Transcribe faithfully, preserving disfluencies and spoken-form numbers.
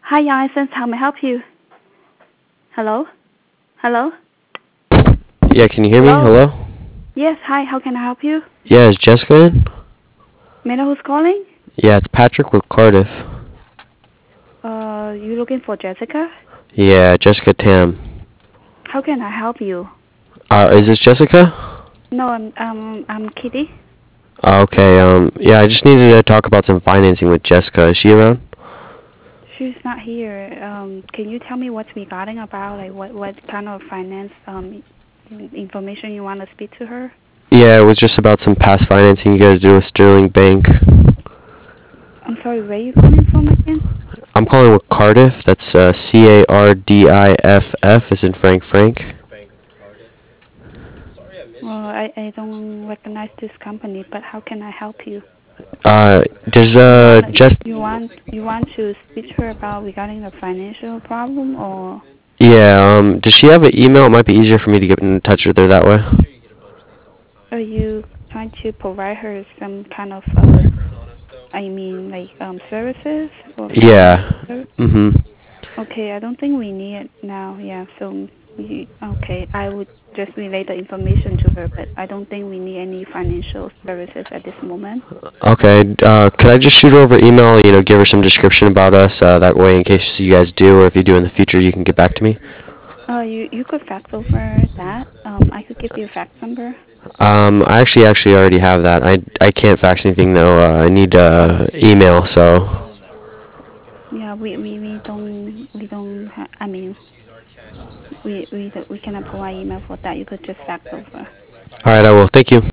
Hi, Young Essence. How may I help you? Hello? Hello? Yeah, can you hear me? Hello? Hello? Yes, hi. How can I help you? Yeah, is Jessica in? May I know who's calling? Yeah, it's Patrick with Cardiff. Uh, you looking for Jessica? Yeah, Jessica Tam. How can I help you? Uh, is this Jessica? No, I'm um I'm Kitty. Uh, okay, um, yeah, I just needed to talk about some financing with Jessica. Is she around? She's not here. Um, can you tell me what's regarding about? Like what what kind of finance um information you want to speak to her? Yeah, it was just about some past financing you guys do with Sterling Bank. I'm sorry. Where are you calling from again? I'm calling with Cardiff. That's uh, C A R D I F F, as in Frank Frank. Well, I I don't recognize this company, but how can I help you? Uh, does, You uh, want just, you want you want to speak to her about regarding the financial problem, or yeah, um, does she have an email? It might be easier for me to get in touch with her that way. are you trying to provide her some kind of uh, I mean like um services or finance Yeah. service? Mm-hmm. Okay, I don't think we need it now. Yeah, so we, okay, I would just relay the information to her, but I don't think we need any financial services at this moment. Okay, uh, could I just shoot her over email, you know, give her some description about us, uh, that way in case you guys do, or if you do in the future, you can get back to me? Uh, you you could fax over that. Um, I could give you a fax number. Um, I actually actually already have that. I, I can't fax anything though, uh, I need, uh, email, so. Yeah, we we, we don't we don't ha- I mean we we we cannot provide email for that. You could just fax over. Alright, I will. Thank you.